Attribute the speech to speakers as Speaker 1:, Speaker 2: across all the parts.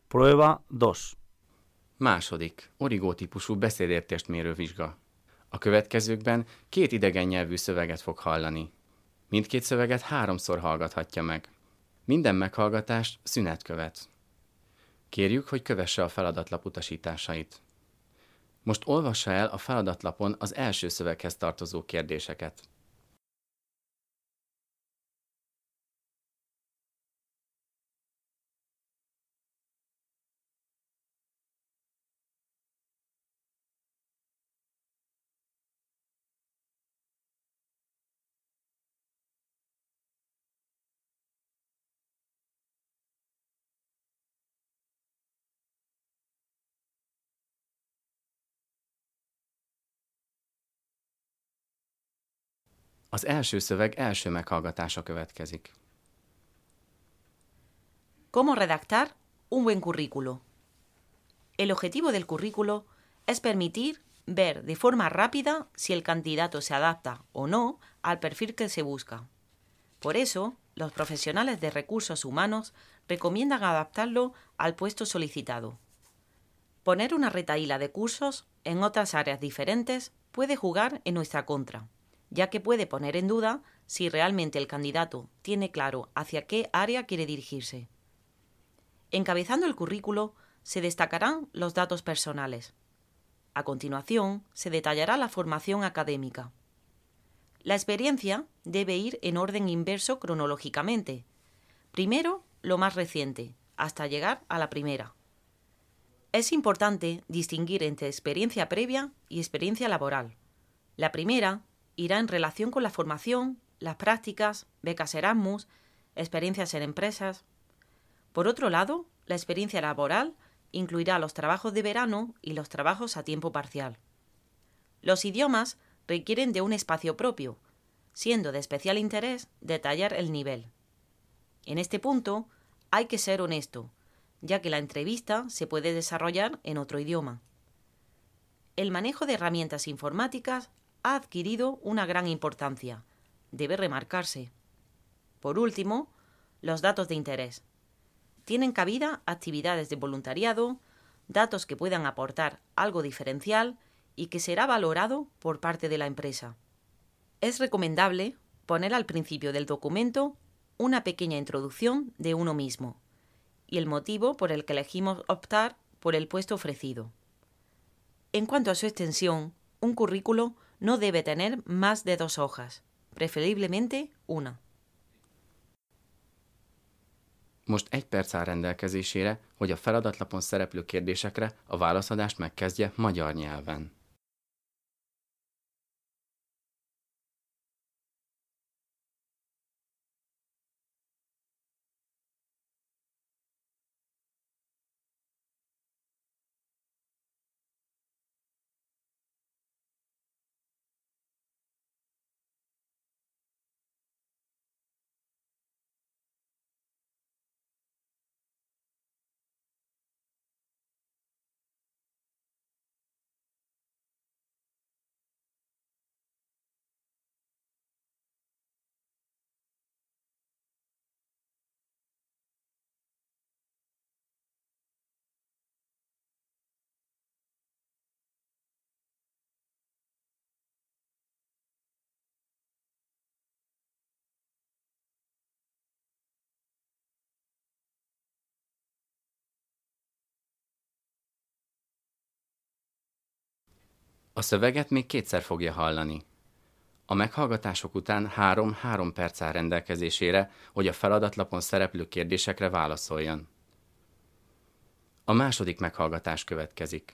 Speaker 1: Prueba 2.
Speaker 2: Második, origó-típusú beszédértést mérő vizsga. A következőkben 2 idegen nyelvű szöveget fog hallani. Mindkét szöveget 3-szor hallgathatja meg. Minden meghallgatást szünet követ. Kérjük, hogy kövesse a feladatlap utasításait. Most olvassa el a feladatlapon az első szöveghez tartozó kérdéseket. Az első szöveg első meghallgatása következik.
Speaker 3: ¿Cómo redactar un buen currículo? El objetivo del currículo es permitir ver de forma rápida si el candidato se adapta o no al perfil que se busca. Por eso, los profesionales de recursos humanos recomiendan adaptarlo al puesto solicitado. Poner una retahíla de cursos en otras áreas diferentes puede jugar en nuestra contra, ya que puede poner en duda si realmente el candidato tiene claro hacia qué área quiere dirigirse. Encabezando el currículo se destacarán los datos personales. A continuación, se detallará la formación académica. La experiencia debe ir en orden inverso cronológicamente. Primero, lo más reciente, hasta llegar a la primera. Es importante distinguir entre experiencia previa y experiencia laboral. La primera irá en relación con la formación, las prácticas, becas Erasmus, experiencias en empresas. Por otro lado, la experiencia laboral incluirá los trabajos de verano y los trabajos a tiempo parcial. Los idiomas requieren de un espacio propio, siendo de especial interés detallar el nivel. En este punto, hay que ser honesto, ya que la entrevista se puede desarrollar en otro idioma. El manejo de herramientas informáticas ha adquirido una gran importancia. Debe remarcarse. Por último, los datos de interés. Tienen cabida actividades de voluntariado, datos que puedan aportar algo diferencial y que será valorado por parte de la empresa. Es recomendable poner al principio del documento una pequeña introducción de uno mismo y el motivo por el que elegimos optar por el puesto ofrecido. En cuanto a su extensión, un currículo no debe tener más de 2 hojas, preferiblemente una.
Speaker 2: Most 1 perc áll rendelkezésére, hogy a feladatlapon szereplő kérdésekre a válaszadást megkezdje magyar nyelven. A szöveget még 2-szer fogja hallani. A meghallgatások után 3 perc áll rendelkezésére, hogy a feladatlapon szereplő kérdésekre válaszoljon. A második meghallgatás következik.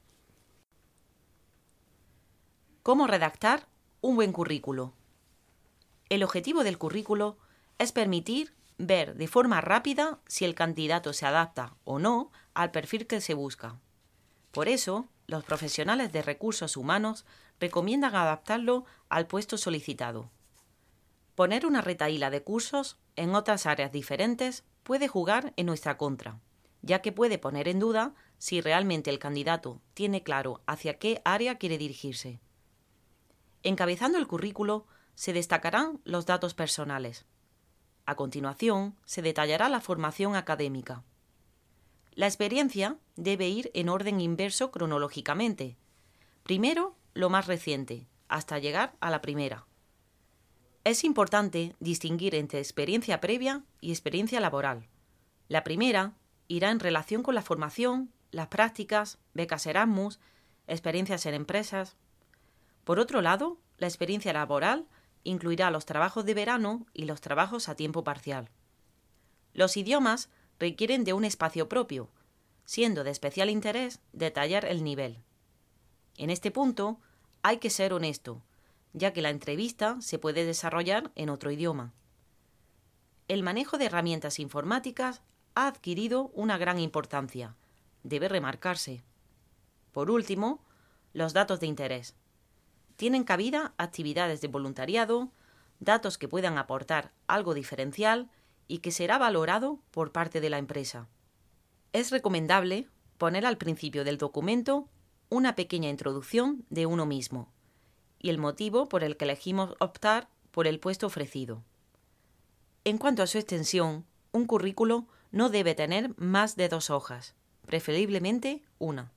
Speaker 3: ¿Cómo redactar un buen currículo? El objetivo del currículo es permitir ver de forma rápida si el candidato se adapta o no al perfil que se busca. Por eso, los profesionales de recursos humanos recomiendan adaptarlo al puesto solicitado. Poner una retahíla de cursos en otras áreas diferentes puede jugar en nuestra contra, ya que puede poner en duda si realmente el candidato tiene claro hacia qué área quiere dirigirse. Encabezando el currículo se destacarán los datos personales. A continuación, se detallará la formación académica. La experiencia debe ir en orden inverso cronológicamente. Primero, lo más reciente, hasta llegar a la primera. Es importante distinguir entre experiencia previa y experiencia laboral. La primera irá en relación con la formación, las prácticas, becas Erasmus, experiencias en empresas. Por otro lado, la experiencia laboral incluirá los trabajos de verano y los trabajos a tiempo parcial. Los idiomas requieren de un espacio propio, siendo de especial interés detallar el nivel. En este punto, hay que ser honesto, ya que la entrevista se puede desarrollar en otro idioma. El manejo de herramientas informáticas ha adquirido una gran importancia. Debe remarcarse. Por último, los datos de interés. Tienen cabida actividades de voluntariado, datos que puedan aportar algo diferencial y que será valorado por parte de la empresa. Es recomendable poner al principio del documento una pequeña introducción de uno mismo y el motivo por el que elegimos optar por el puesto ofrecido. En cuanto a su extensión, un currículo no debe tener más de 2 hojas, preferiblemente una.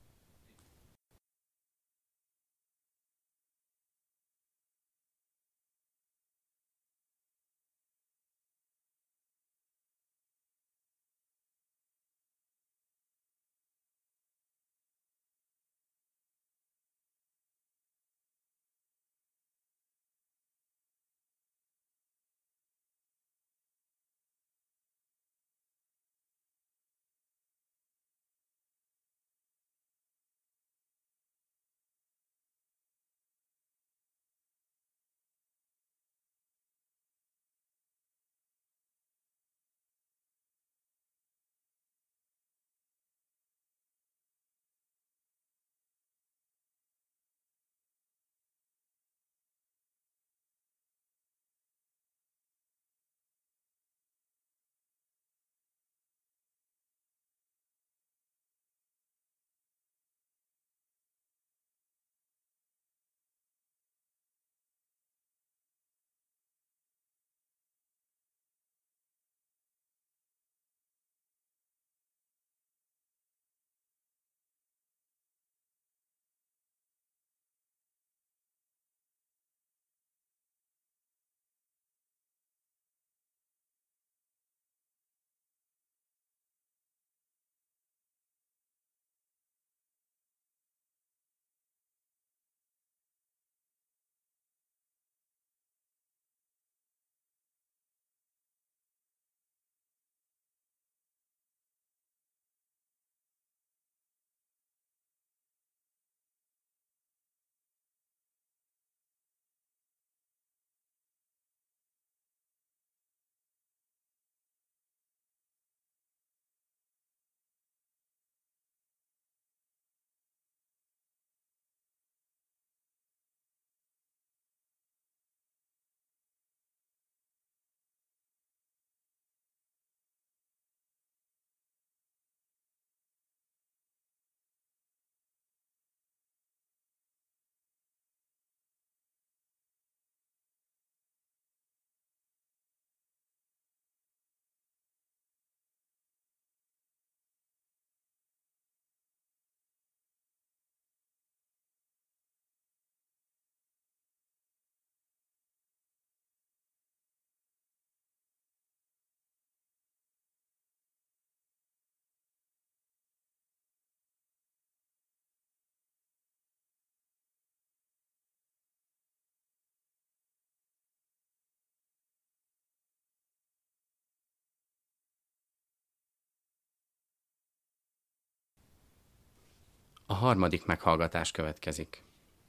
Speaker 2: A harmadik meghallgatás következik.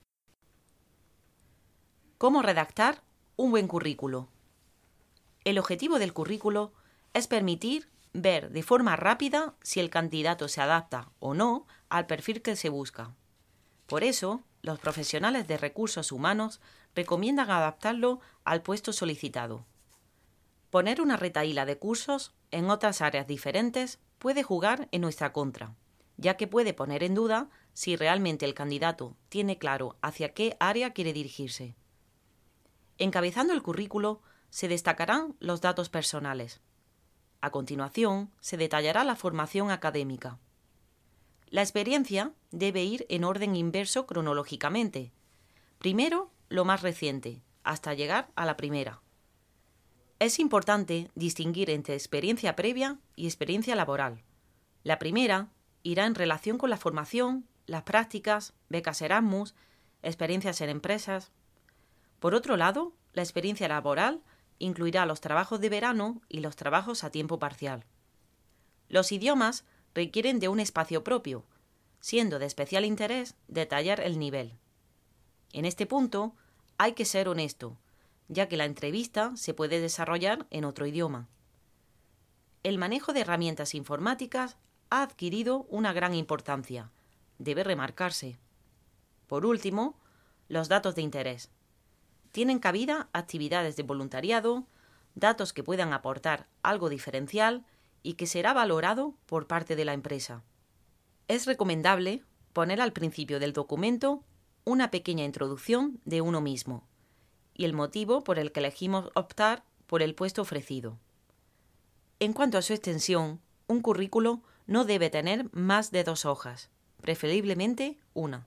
Speaker 3: ¿Cómo redactar un buen currículo? El objetivo del currículo es permitir ver de forma rápida si el candidato se adapta o no al perfil que se busca. Por eso, los profesionales de recursos humanos recomiendan adaptarlo al puesto solicitado. Poner una retahíla de cursos en otras áreas diferentes puede jugar en nuestra contra, ya que puede poner en duda si realmente el candidato tiene claro hacia qué área quiere dirigirse. Encabezando el currículo se destacarán los datos personales. A continuación, se detallará la formación académica. La experiencia debe ir en orden inverso cronológicamente. Primero, lo más reciente, hasta llegar a la primera. Es importante distinguir entre experiencia previa y experiencia laboral. La primera irá en relación con la formación, las prácticas, becas Erasmus, experiencias en empresas. Por otro lado, la experiencia laboral incluirá los trabajos de verano y los trabajos a tiempo parcial. Los idiomas requieren de un espacio propio, siendo de especial interés detallar el nivel. En este punto, hay que ser honesto, ya que la entrevista se puede desarrollar en otro idioma. El manejo de herramientas informáticas ha adquirido una gran importancia. Debe remarcarse. Por último, los datos de interés. Tienen cabida actividades de voluntariado, datos que puedan aportar algo diferencial y que será valorado por parte de la empresa. Es recomendable poner al principio del documento una pequeña introducción de uno mismo y el motivo por el que elegimos optar por el puesto ofrecido. En cuanto a su extensión, un currículo no debe tener más de 2 hojas, preferiblemente una.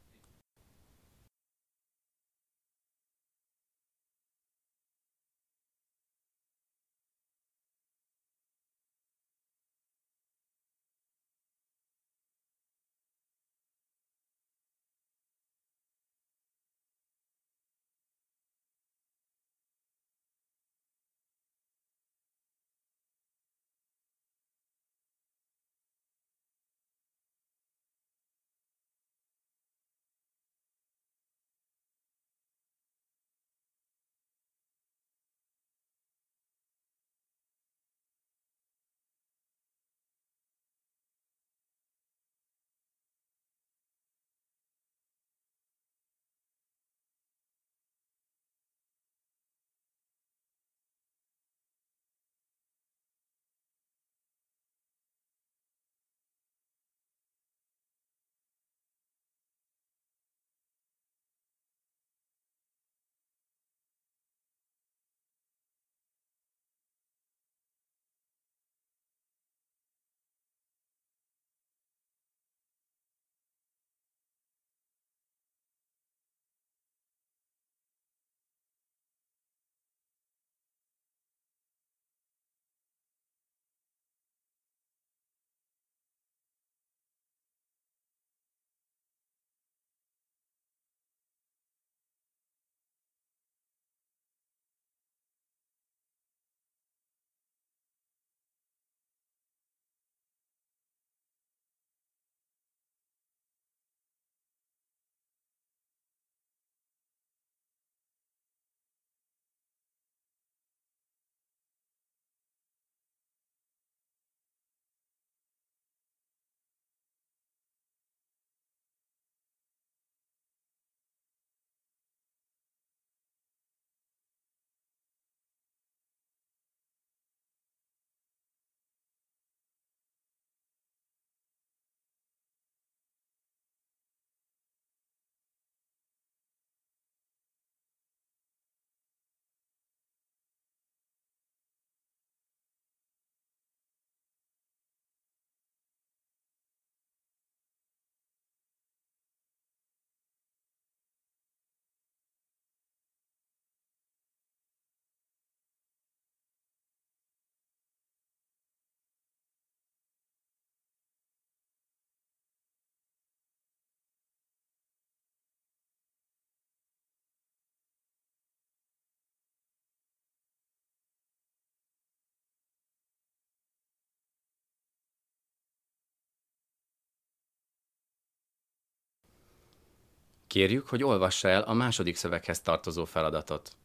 Speaker 2: Kérjük, hogy olvassa el a második szöveghez tartozó feladatot.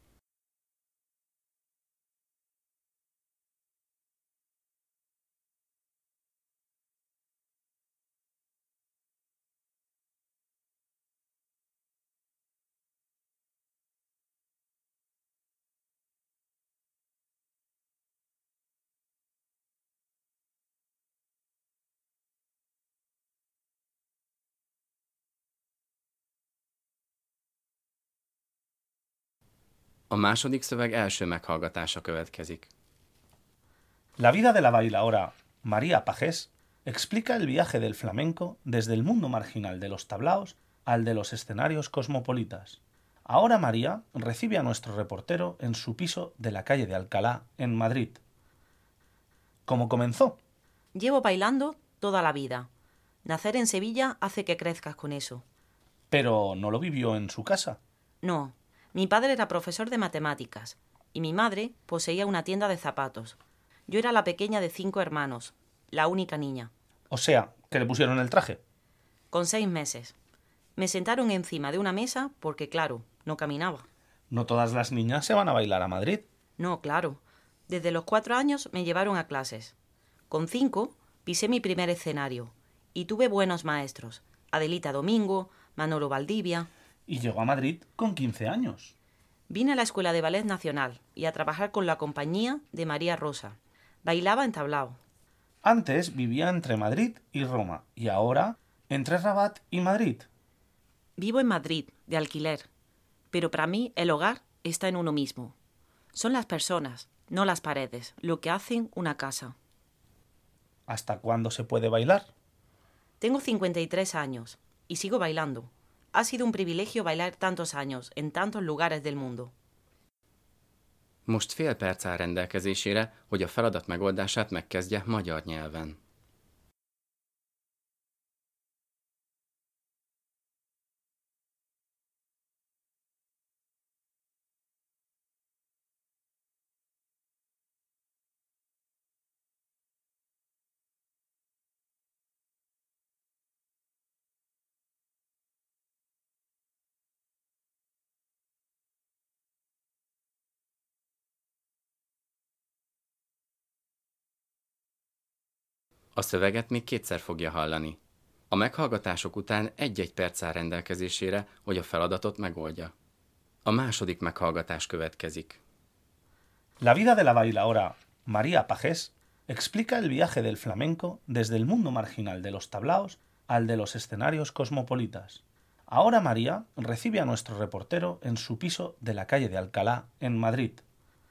Speaker 2: A második szöveg első meghallgatása következik.
Speaker 1: La vida de la bailaora María Pagés explica el viaje del flamenco desde el mundo marginal de los tablaos al de los escenarios cosmopolitas. Ahora María recibe a nuestro reportero en su piso de la calle de Alcalá, en Madrid. ¿Cómo comenzó?
Speaker 3: Llevo bailando toda la vida. Nacer en Sevilla hace que crezcas con eso.
Speaker 1: Pero no lo vivió en su casa.
Speaker 3: No, mi padre era profesor de matemáticas y mi madre poseía una tienda de zapatos. Yo era la pequeña de 5 hermanos, la única niña.
Speaker 1: O sea, que le pusieron el traje.
Speaker 3: Con 6 meses. Me sentaron encima de una mesa porque, claro, no caminaba.
Speaker 1: No todas las niñas se van a bailar a Madrid.
Speaker 3: No, claro. Desde los 4 años me llevaron a clases. Con 5 pisé mi primer escenario y tuve buenos maestros. Adelita Domingo, Manolo Valdivia.
Speaker 1: Y llegó a Madrid con 15 años.
Speaker 3: Vine a la Escuela de Ballet Nacional y a trabajar con la compañía de María Rosa. Bailaba en tablao.
Speaker 1: Antes vivía entre Madrid y Roma y ahora entre Rabat y Madrid.
Speaker 3: Vivo en Madrid, de alquiler. Pero para mí el hogar está en uno mismo. Son las personas, no las paredes, lo que hacen una casa.
Speaker 1: ¿Hasta cuándo se puede bailar?
Speaker 3: Tengo 53 años y sigo bailando. Ha sido un privilegio bailar tantos años en tantos lugares del mundo.
Speaker 2: Most fél perc áll rendelkezésére, hogy a feladat megoldását megkezdje magyar nyelven. A szöveget még kétszer fogja hallani. A meghallgatások után egy-egy perc áll rendelkezésére, hogy a feladatot megoldja. A második meghallgatás következik.
Speaker 1: La vida de la bailaora María Pagés explica el viaje del flamenco desde el mundo marginal de los tablaos al de los escenarios cosmopolitas. Ahora María recibe a nuestro reportero en su piso de la calle de Alcalá, en Madrid.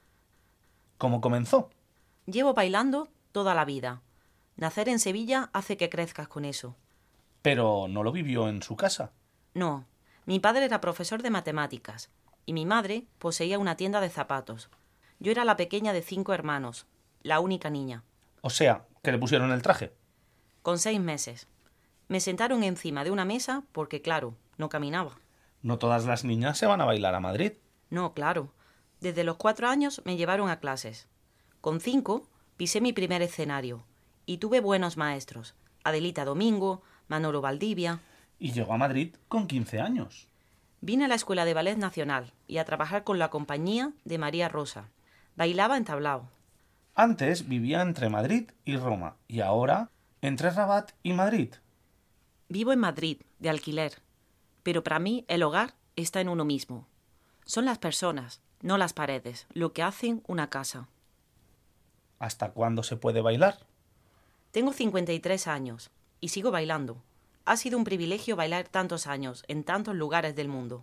Speaker 1: ¿Cómo comenzó?
Speaker 3: Llevo bailando toda la vida. Nacer en Sevilla hace que crezcas con eso.
Speaker 1: Pero no lo vivió en su casa.
Speaker 3: No, mi padre era profesor de matemáticas y mi madre poseía una tienda de zapatos. Yo era la pequeña de 5 hermanos, la única niña.
Speaker 1: O sea, que le pusieron el traje.
Speaker 3: Con 6 meses. Me sentaron encima de una mesa porque, claro, no caminaba.
Speaker 1: No todas las niñas se van a bailar a Madrid.
Speaker 3: No, claro. Desde los 4 años me llevaron a clases. Con 5 pisé mi primer escenario y tuve buenos maestros. Adelita Domingo, Manolo Valdivia.
Speaker 1: Y llegó a Madrid con 15 años.
Speaker 3: Vine a la Escuela de Ballet Nacional y a trabajar con la compañía de María Rosa. Bailaba en tablao.
Speaker 1: Antes vivía entre Madrid y Roma y ahora entre Rabat y Madrid.
Speaker 3: Vivo en Madrid, de alquiler. Pero para mí el hogar está en uno mismo. Son las personas, no las paredes, lo que hacen una casa.
Speaker 1: ¿Hasta cuándo se puede bailar?
Speaker 3: Tengo 53 años y sigo bailando. Ha sido un privilegio bailar tantos años en tantos lugares del mundo.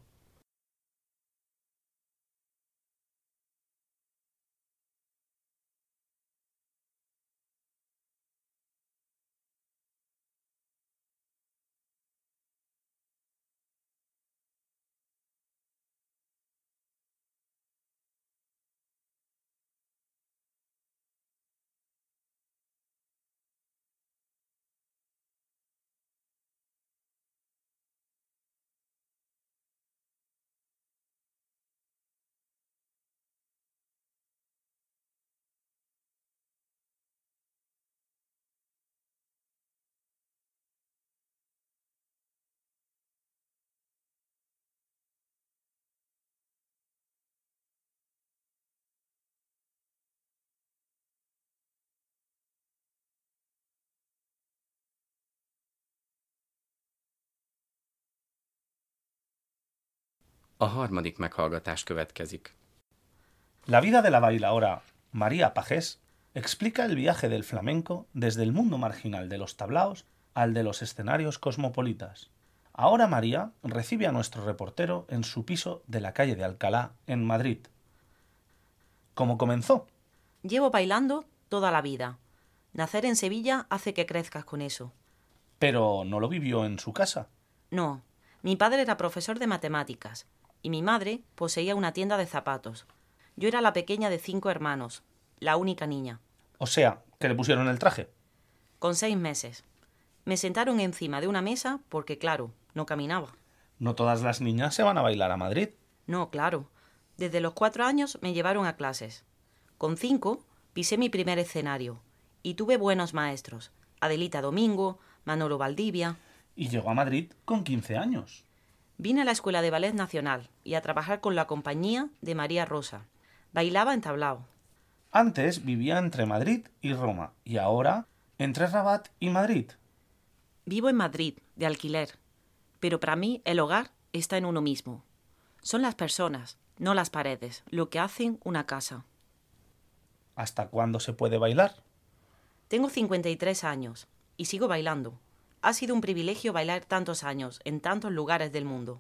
Speaker 2: A harmadik meghallgatás következik.
Speaker 1: La vida de la bailaora María Pagés explica el viaje del flamenco desde el mundo marginal de los tablaos al de los escenarios cosmopolitas. Ahora María recibe a nuestro reportero en su piso de la calle de Alcalá, en Madrid. ¿Cómo comenzó?
Speaker 3: Llevo bailando toda la vida. Nacer en Sevilla hace que crezcas con eso.
Speaker 1: Pero no lo vivió en su casa.
Speaker 3: No, mi padre era profesor de matemáticas y mi madre poseía una tienda de zapatos. Yo era la pequeña de 5 hermanos, la única niña.
Speaker 1: O sea, que le pusieron el traje.
Speaker 3: Con 6 meses. Me sentaron encima de una mesa porque, claro, no caminaba.
Speaker 1: No todas las niñas se van a bailar a Madrid.
Speaker 3: No, claro. Desde los 4 años me llevaron a clases. Con 5 pisé mi primer escenario y tuve buenos maestros. Adelita Domingo, Manolo Valdivia.
Speaker 1: Y llegó a Madrid con 15 años.
Speaker 3: Vine a la Escuela de Ballet Nacional y a trabajar con la compañía de María Rosa. Bailaba en tablao.
Speaker 1: Antes vivía entre Madrid y Roma y ahora entre Rabat y Madrid.
Speaker 3: Vivo en Madrid, de alquiler, pero para mí el hogar está en uno mismo. Son las personas, no las paredes, lo que hacen una casa.
Speaker 1: ¿Hasta cuándo se puede bailar?
Speaker 3: Tengo 53 años y sigo bailando. Ha sido un privilegio bailar tantos años en tantos lugares del mundo.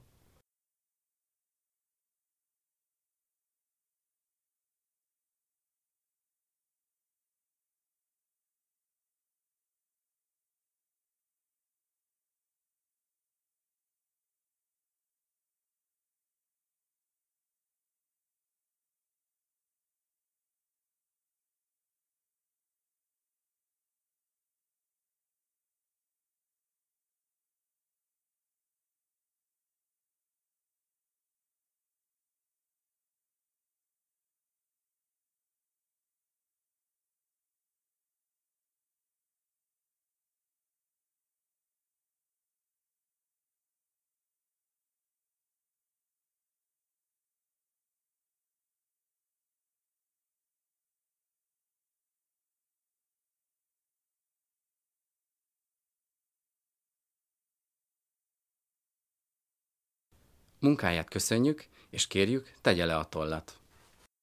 Speaker 2: Munkáját köszönjük, és kérjük, tegye le a tollat.